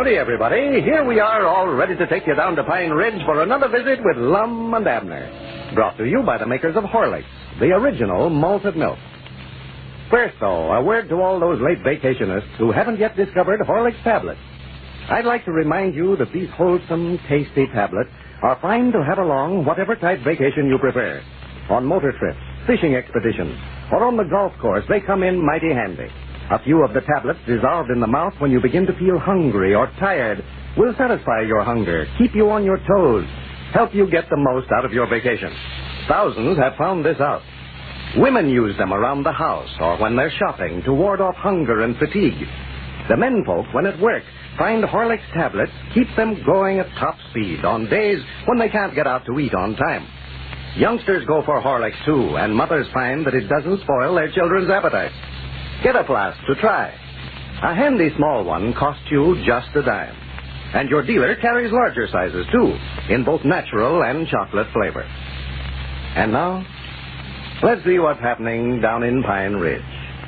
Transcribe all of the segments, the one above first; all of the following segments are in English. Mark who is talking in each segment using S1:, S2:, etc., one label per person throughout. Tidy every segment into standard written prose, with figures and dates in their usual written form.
S1: Howdy, everybody. Here we are, all ready to take you down to Pine Ridge for another visit with Lum and Abner. Brought to you by the makers of Horlicks, the original malted milk. First, though, a word to all those late vacationists who haven't yet discovered Horlicks tablets. I'd like to remind you that these wholesome, tasty tablets are fine to have along whatever type vacation you prefer. On motor trips, fishing expeditions, or on the golf course, they come in mighty handy. A few of the tablets dissolved in the mouth when you begin to feel hungry or tired will satisfy your hunger, keep you on your toes, help you get the most out of your vacation. Thousands have found this out. Women use them around the house or when they're shopping to ward off hunger and fatigue. The menfolk, when at work, find Horlicks tablets keep them going at top speed on days when they can't get out to eat on time. Youngsters go for Horlicks, too, and mothers find that it doesn't spoil their children's appetite. Get a flask to try. A handy small one costs you just a dime. And your dealer carries larger sizes, too, in both natural and chocolate flavor. And now, let's see what's happening down in Pine Ridge.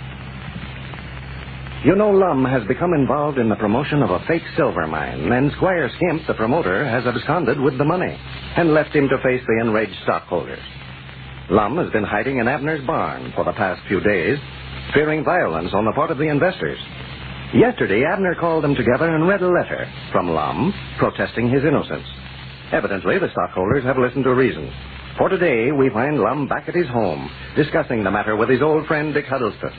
S1: You know, Lum has become involved in the promotion of a fake silver mine, and Squire Skimp, the promoter, has absconded with the money and left him to face the enraged stockholders. Lum has been hiding in Abner's barn for the past few days, fearing violence on the part of the investors. Yesterday, Abner called them together and read a letter from Lum protesting his innocence. Evidently, the stockholders have listened to reason. For today, we find Lum back at his home, discussing the matter with his old friend Dick Huddleston.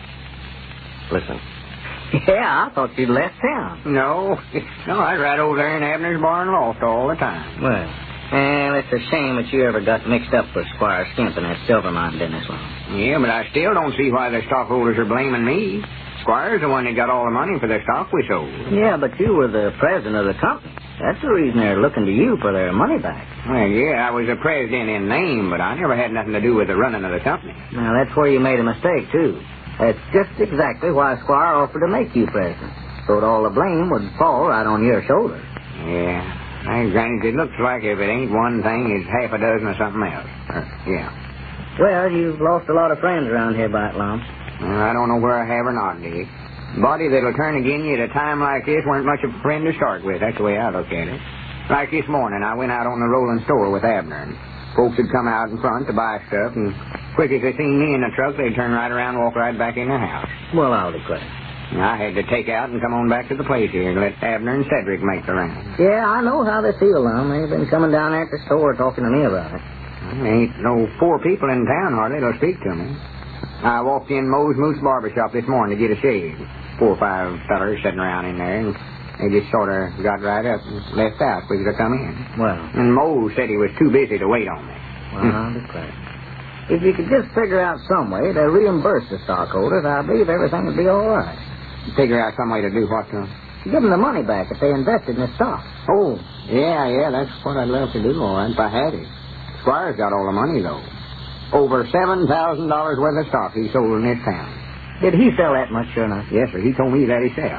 S1: Listen.
S2: Yeah, I thought you'd left town.
S3: No, I was right over there in Abner's barn loft all the time.
S2: Well, it's a shame that you ever got mixed up with Squire Skimp in that silver mine business, Lum.
S3: Yeah, but I still don't see why the stockholders are blaming me. Squire's the one that got all the money for the stock we sold.
S2: Yeah, but you were the president of the company. That's the reason they're looking to you for their money back.
S3: Well, yeah, I was the president in name, but I never had nothing to do with the running of the company.
S2: Now, that's where you made a mistake, too. That's just exactly why Squire offered to make you president, so that all the blame would fall right on your shoulders.
S3: Yeah. Granny, it looks like if it ain't one thing, it's half a dozen of something else. Yeah.
S2: Well, you've lost a lot of friends around here by it, Lum.
S3: Well, I don't know where I have or not, Dick. Body that'll turn again you at a time like this weren't much of a friend to start with. That's the way I look at it. Like this morning, I went out on the rolling store with Abner, and folks would come out in front to buy stuff, and quick as they seen me in the truck, they'd turn right around and walk right back in their house.
S2: Well, I'll declare.
S3: I had to take out and come on back to the place here and let Abner and Cedric make the round.
S2: Yeah, I know how they feel, Lum. They've been coming down there at the store talking to me about it.
S3: There ain't no poor people in town hardly that'll speak to me. I walked in Moe's Moose Barbershop this morning to get a shave. 4 or 5 fellers sitting around in there, and they just sort of got right up and left out quick as I come in.
S2: Well.
S3: And Moe said he was too busy to wait on me.
S2: Well, I'll declare. If you could just figure out some way to reimburse the stockholders, I believe everything would be all right.
S3: Figure out some way to do what to them?
S2: Give them the money back if they invested in the stock.
S3: Oh, yeah, that's what I'd love to do, all right, if I had it. Squire's got all the money, though. Over $7,000 worth of stock he sold in this town.
S2: Did he sell that much, sure enough?
S3: Yes, sir. He told me that himself.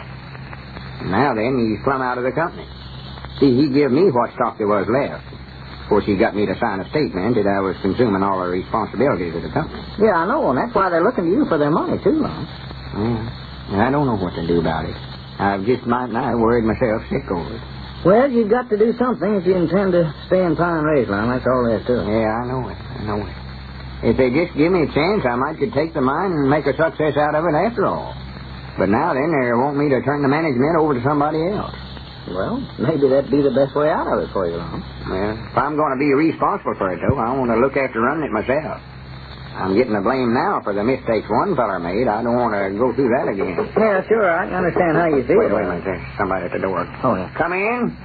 S3: Now then, he's plumb out of the company. See, he give me what stock there was left. Of course, he got me to sign a statement that I was consuming all the responsibilities of the company.
S2: Yeah, I know, and that's why they're looking to you for their money, too, Lum.
S3: Yeah, I don't know what to do about it. I've just might nigh worried myself sick over it.
S2: Well, you've got to do something if you intend to stay in Pine Ridge, Lum. That's all there is to it.
S3: Yeah, I know it. If they just give me a chance, I might could take the mine and make a success out of it after all. But now then, they want me to turn the management over to somebody else.
S2: Well, maybe that'd be the best way out of it for you, Lum.
S3: Well, if I'm going to be responsible for it, though, I want to look after running it myself. I'm getting the blame now for the mistakes one feller made. I don't want to go through that again.
S2: Yeah, sure. I can understand how you feel.
S3: Wait a minute. There's somebody at the door.
S2: Oh, yeah.
S3: Come in.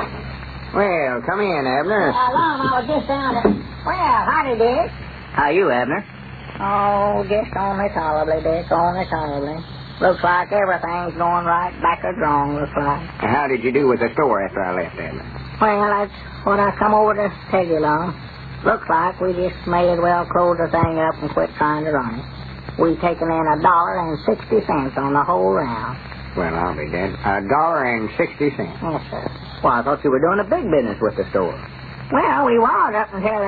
S3: Well, come in, Abner.
S4: Lum, I was just down to... Well, howdy, Dick.
S2: How you, Abner?
S4: Oh, just only tolerably, Dick, only tolerably. Looks like everything's going right back to wrong, looks like.
S3: How did you do with the store after I left, Abner?
S4: Well, that's what I come over to tell you, Lum. Looks like we just may as well close the thing up and quit trying to run it. We've taken in $1.60 on the whole round.
S3: Well, I'll be dead. $1.60.
S4: Yes, sir.
S2: Well, I thought you were doing a big business with the store.
S4: Well, we was up until,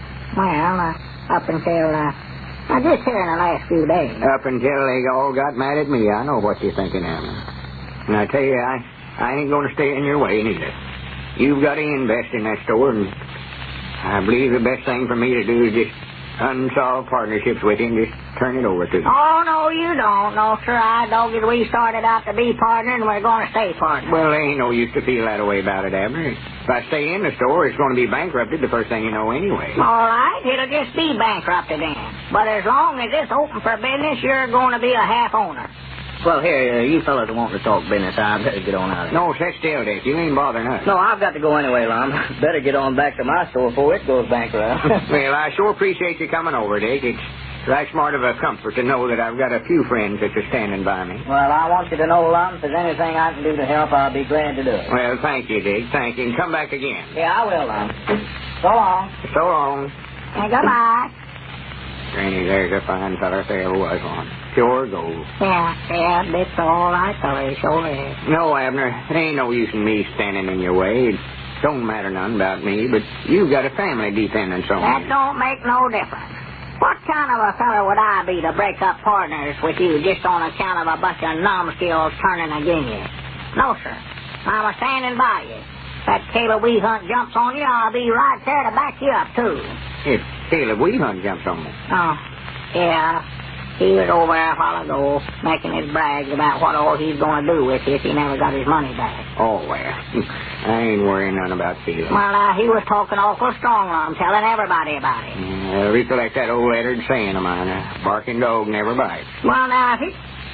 S4: just here in the last few days.
S3: Up until they all got mad at me. I know what you're thinking, Abner. And I tell you, I ain't going to stay in your way neither. You've got to invest in that store, and I believe the best thing for me to do is just unsolved partnerships with him, just turn it over to him.
S4: Oh, no, you don't. No, sir, I don't. We started out to be partners, and we're going to stay partners.
S3: Well, there ain't no use to feel that way about it, Abner. If I stay in the store, it's going to be bankrupted the first thing you know anyway.
S4: All right, it'll just be bankrupted then. But as long as it's open for business, you're going to be a half owner.
S2: Well, here, you fellas want to talk business. I better get on out of here.
S3: No, sit still, Dick. You ain't bothering us.
S2: No, I've got to go anyway, Lum. Better get on back to my store before it goes bankrupt.
S3: Well, I sure appreciate you coming over, Dick. It's that smart of a comfort to know that I've got a few friends that are standing by me.
S2: Well, I want you to know, Lum, if there's anything I can do to help, I'll be glad to do it.
S3: Well, thank you, Dick. Thank you. And come back again.
S2: Yeah, I will, Lum. So long.
S3: So long.
S4: And goodbye.
S3: Granny, there's a fine feller if there ever was one. Pure gold.
S4: Yeah, that's all right, fella. Sure is.
S3: No, Abner, it ain't no use in me standing in your way. It don't matter none about me, but you've got a family dependence on
S4: That
S3: you.
S4: don't make no difference. What kind of a fella would I be to break up partners with you just on account of a bunch of numbskulls turning against you? No, sir. I'm a standing by you. If that Caleb Weehunt jumps on you, I'll be right there to back you up, too.
S3: If Caleb Weehunt jumps on me.
S4: Oh, yeah. He was over there a while ago making his brags about what all he's going to do with you if he never got his money back.
S3: Oh, well. I ain't worrying none about Caleb.
S4: Well, he was talking awful strong on him, telling everybody about it.
S3: Recollect that old lettered saying of mine, a barking dog never bites.
S4: Well, now, if he...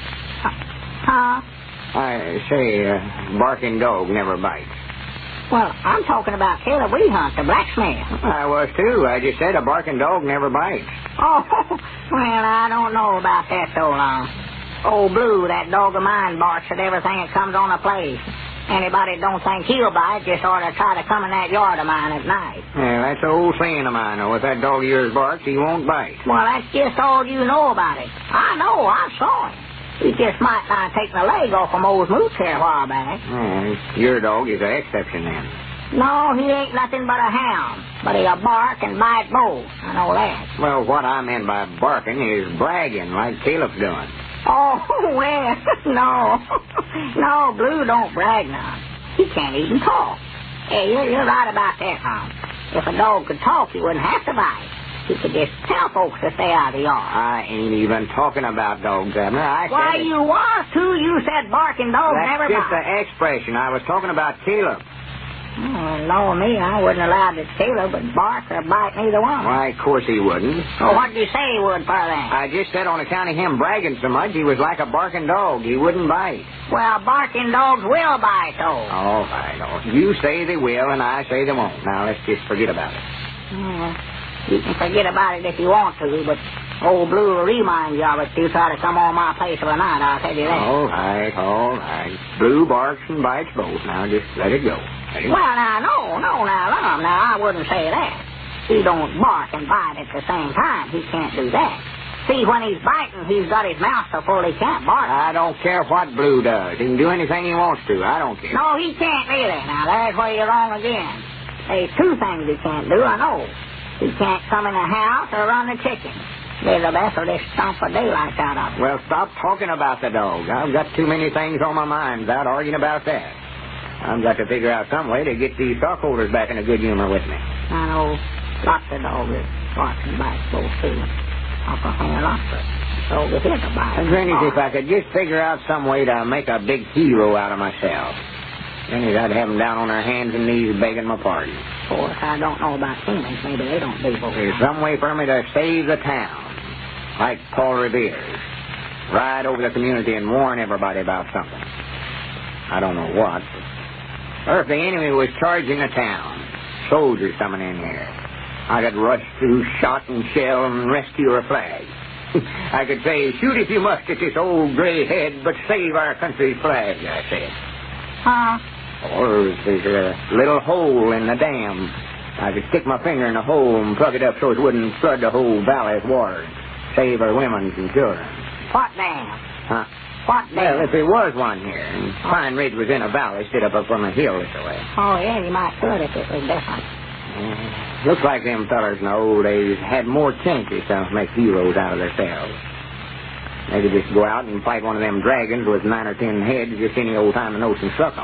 S4: Huh?
S3: I say, barking dog never bites.
S4: Well, I'm talking about Caleb Weehunt, the blacksmith.
S3: I was, too. I just said a barking dog never bites.
S4: Oh, well, I don't know about that so long. Old Blue, that dog of mine, barks at everything that comes on the place. Anybody don't think he'll bite just ought to try to come in that yard of mine at night.
S3: Yeah, that's the old saying of mine, though. If that dog of yours barks, he won't bite.
S4: Well, that's just all you know about it. I know, I saw him. He just might not take the leg off from old Moose here a while back.
S3: Your dog is an exception, then.
S4: No, he ain't nothing but a hound. But he'll bark and bite both. I know that.
S3: Well, what I meant by barking is bragging, like Caleb's doing.
S4: Oh, well, no. No, Blue don't brag none. He can't even talk. Hey, you're right about that, Tom. If a dog could talk, he wouldn't have to bite. He could just tell folks to stay out of the yard.
S3: I ain't even talking about dogs, Abner.
S4: Why, you was, too. You said barking dogs never bite.
S3: That's just an expression. I was talking about Caleb.
S4: No, me, I wouldn't allow that Caleb would bark or bite neither one.
S3: Why, of course he wouldn't.
S4: Well, what did you say he would, for then?
S3: I just said on account of him bragging so much, he was like a barking dog. He wouldn't bite.
S4: Well, barking dogs will bite, though.
S3: All right, you say they will, and I say they won't. Now, let's just forget about it.
S4: You can forget about it if you want to, but old Blue will remind you of it if you try to come on my place of a night, I'll tell you that.
S3: All right. Blue barks and bites both. Now, just let it go.
S4: Well, now, no, Lum. Now, I wouldn't say that. He don't bark and bite at the same time. He can't do that. See, when he's biting, he's got his mouth so full he can't bark.
S3: I don't care what Blue does. He can do anything he wants to. I don't care.
S4: No, he can't either. Now, there's where you're wrong again. There's two things he can't do, I know. He can't come in the house or run the chicken. They're the best of this stomp of daylight out of him.
S3: Well, stop talking about the dog. I've got too many things on my mind without arguing about that. I've got to figure out some way to get these stockholders back in a good humor with me.
S4: I know lots of dogs that bark and bite both, too. Uncle Henry lots of dogs that hit the bite.
S3: Granny, if I could just figure out some way to make a big hero out of myself. Then I'd have them down on their hands and knees begging my pardon.
S4: Of course, I don't know about humans. Maybe they don't do both.
S3: There's some way for me to save the town, like Paul Revere's. Ride over the community and warn everybody about something. I don't know what. Or if the enemy was charging the town, soldiers coming in here, I could rush through shot and shell and rescue her flag. I could say, shoot if you must at this old gray head, but save our country's flag, I said.
S4: Huh?
S3: Or if there's a little hole in the dam, I could stick my finger in the hole and plug it up so it wouldn't flood the whole valley with water and save our women and children.
S4: What dam?
S3: Huh?
S4: What dam?
S3: Well, if there was one here, and Pine Ridge was in a valley, stood up on a hill this way.
S4: Oh, yeah, you might could if it was different.
S3: Looks like them fellers in the old days had more chances to make heroes out of themselves. They could just go out and fight one of them dragons with 9 or 10 heads just any old time the nose and suck them.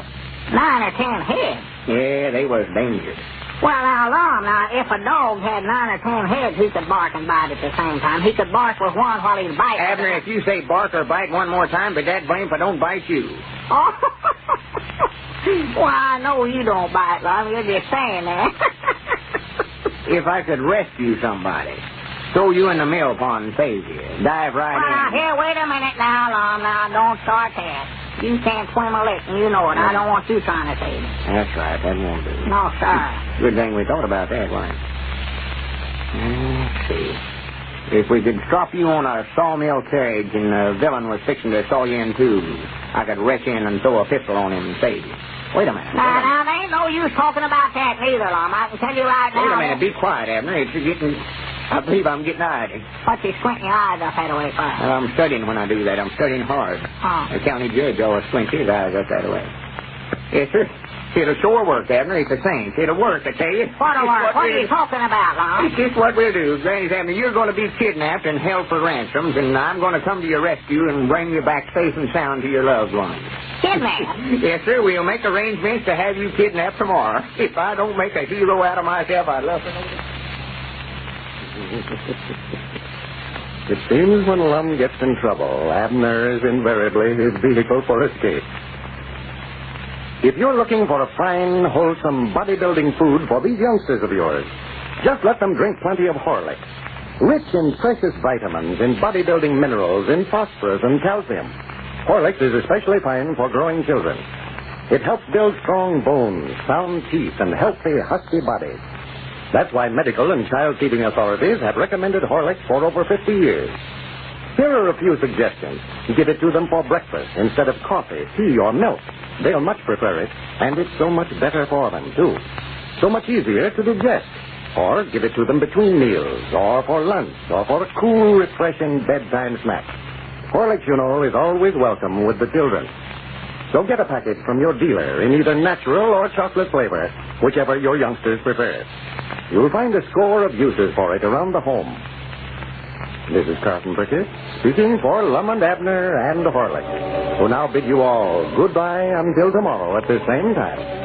S4: 9 or 10 heads.
S3: Yeah, they was dangerous.
S4: Well, now, Lum, if a dog had 9 or 10 heads, he could bark and bite at the same time. He could bark with one while he's biting.
S3: Abner, if you say bark or bite one more time, but that blame if I don't bite you.
S4: Oh. Well, I know you don't bite, Lum. You're just saying that.
S3: If I could rescue somebody, throw you in the mill pond and save you, dive right in.
S4: Here, wait a minute now, Lum. Now, don't start that. You can't swim a lick, and you know it. I don't want you trying to save me.
S3: That's right. That won't do.
S4: No, sir.
S3: Good thing we thought about that, wasn't it? Let's see. If we could strap you on a sawmill carriage and the villain was fixing to saw you in two, I could rush in and throw a pistol on him and save you. Wait a minute.
S4: Now, there ain't no use talking about that neither, Lum. I can tell you right now.
S3: Wait a minute. Be quiet, Abner. It's getting... I believe I'm getting idle.
S4: What you squinting your eyes up that way for?
S3: I'm studying when I do that. I'm studying hard.
S4: Oh.
S3: The county judge always squints his eyes up that way. Yes, sir. It'll sure work, Abner. It's a cinch. It'll work, I tell you.
S4: What'll work? What are you talking about, Lum?
S3: It's just what we'll do. Granny Abner, you're going to be kidnapped and held for ransoms, and I'm going to come to your rescue and bring you back safe and sound to your loved ones.
S4: Kidnapped?
S3: Yes, sir. We'll make arrangements to have you kidnapped tomorrow. If I don't make a hero out of myself, I'd love to know that.
S1: It seems when Lum gets in trouble, Abner is invariably his vehicle for escape. If you're looking for a fine, wholesome, bodybuilding food for these youngsters of yours, just let them drink plenty of Horlicks. Rich in precious vitamins, in bodybuilding minerals, in phosphorus and calcium. Horlicks is especially fine for growing children. It helps build strong bones, sound teeth, and healthy, husky bodies. That's why medical and child feeding authorities have recommended Horlicks for over 50 years. Here are a few suggestions. Give it to them for breakfast instead of coffee, tea, or milk. They'll much prefer it, and it's so much better for them, too. So much easier to digest. Or give it to them between meals, or for lunch, or for a cool, refreshing bedtime snack. Horlicks, you know, is always welcome with the children. So get a package from your dealer in either natural or chocolate flavor, whichever your youngsters prefer. You'll find a score of uses for it around the home. This is Carlton Prickett, speaking for Lum and Abner and Horlicks, who now bid you all goodbye until tomorrow at the same time.